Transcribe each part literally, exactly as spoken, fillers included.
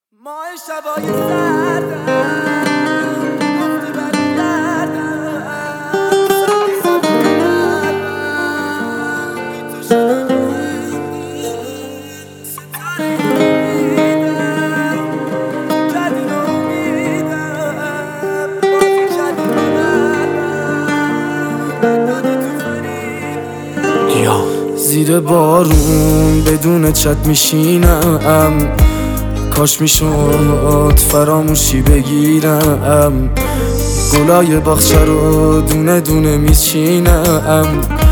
ما شبای سردم گفتی برگردم سنگ سبون قلبم بی تو شدم ستاره امیدم کردی ناامیدم بازی کردی با قلبم دادی تو فریدم زیر بارون بدون چت میشینم کاش میشد فراموشی بگیرم گلای باغچه رو دونه دونه میچینم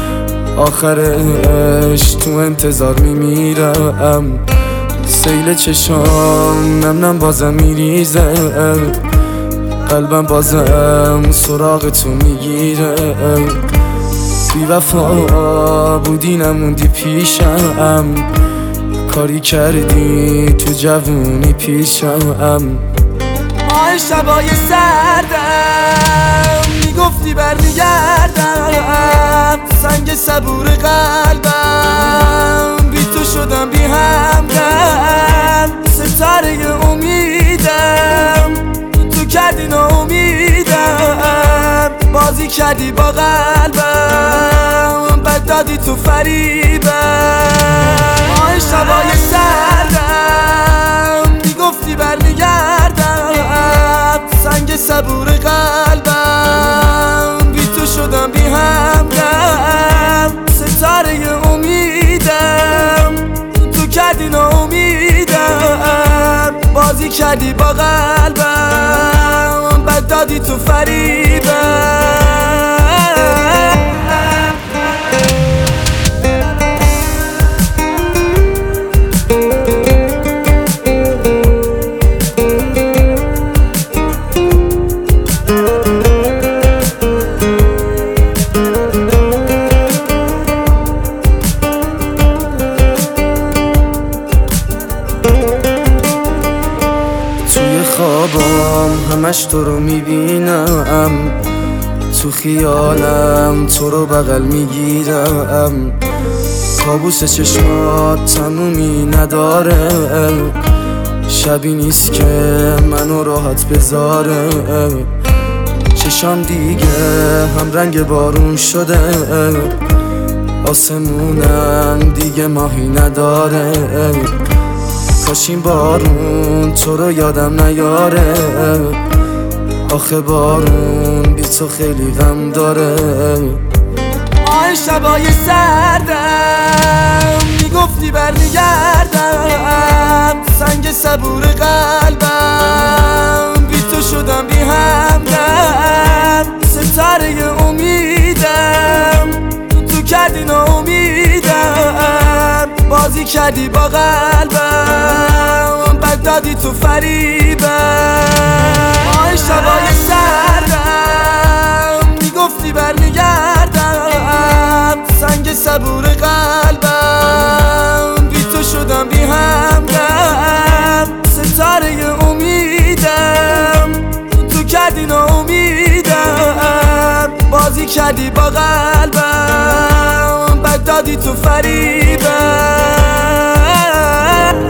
آخرش تو انتظار میمیرم سیل چشام نم نم بازم میریزه قلبم بازم سراغ تو میگیره بی وفا بودی نموندی پیشم کاری کردی تو جوونی پیشم ماه شبای سردم میگفتی برمیگردم سنگ صبور قلبم بی تو شدم بی همدم ستاره امیدم تو کردی ناامیدم بازی کردی با قلبم بد دادی تو فریبم شبای سردم میگفتی برمیگردم سنگ صبور قلبم بی تو شدم بی همدم ستاره امیدم تو کردی ناامیدم بازی کردی با قلبم بد دادی تو فریبم خوابم همش تو رو میبینم تو خیالم تو رو بغل میگیرم کابوس چشمات تمومی نداره شبی نیست که منو راحت بذاره چشام دیگه هم رنگ بارون شده آسمونم دیگه ماهی نداره کاش این بارون تو رو یادم نیاره آخه بارون بی تو خیلی غم داره ماه شبای سردم میگفتی برمیگردم سنگ صبور قلبم بی تو شدم بی همدم ستاره امیدم تو کردی ناامیدم بازی کردی با قلبم بد دادی تو فریبم ماه شبای سردم میگفتی برمیگردم سنگ صبور قلبم بی تو شدم بی همدم ستاره امیدم تو کردی ناامیدم بازی کردی با قلبم بد دادی تو فریبم